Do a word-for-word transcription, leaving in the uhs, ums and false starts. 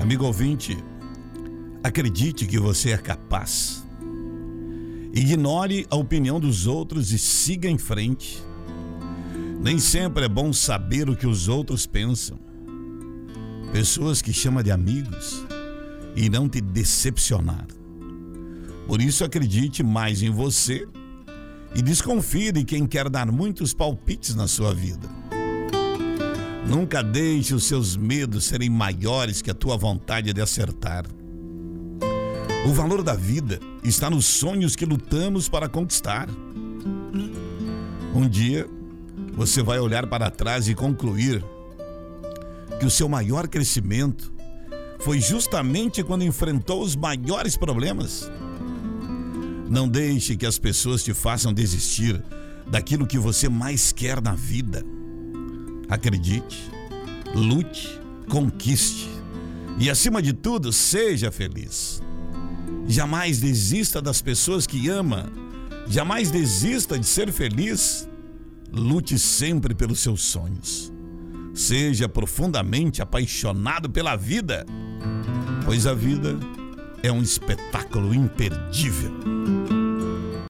Amigo ouvinte, acredite que você é capaz. Ignore a opinião dos outros e siga em frente. Nem sempre é bom saber o que os outros pensam. Pessoas que chama de amigos irão te decepcionar. Por isso, acredite mais em você e desconfie de quem quer dar muitos palpites na sua vida. Nunca deixe os seus medos serem maiores que a tua vontade de acertar. O valor da vida está nos sonhos que lutamos para conquistar. Um dia, você vai olhar para trás e concluir que o seu maior crescimento foi justamente quando enfrentou os maiores problemas. Não deixe que as pessoas te façam desistir daquilo que você mais quer na vida. Acredite, lute, conquiste e, acima de tudo, seja feliz. Jamais desista das pessoas que ama. Jamais desista de ser feliz. Lute sempre pelos seus sonhos. Seja profundamente apaixonado pela vida, pois a vida é um espetáculo imperdível.